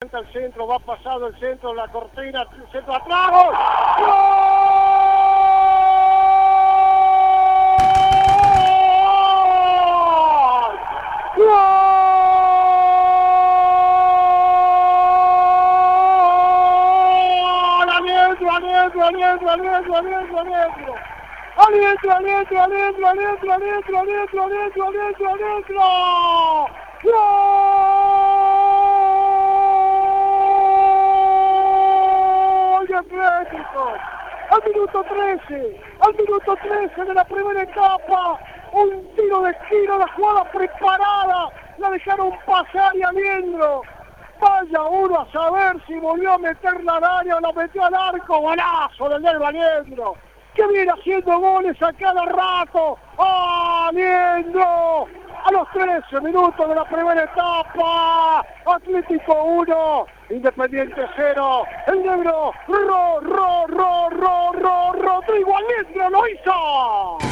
levanta el centro, va pasado el centro, la cortina, el centro atrás. ¡Gol! ¡Gol! Al minuto 13 de la primera etapa, un tiro de esquina, la jugada preparada, la dejaron pasar y Aliendro. Vaya uno a saber si volvió a meterla al área o la metió al arco. Golazo del Aliendro, que viene haciendo goles a cada rato. Aliendro, a los 13 minutos de la primera etapa, Atlético 1, Independiente 0, el negro Rodrigo Aliendro lo hizo.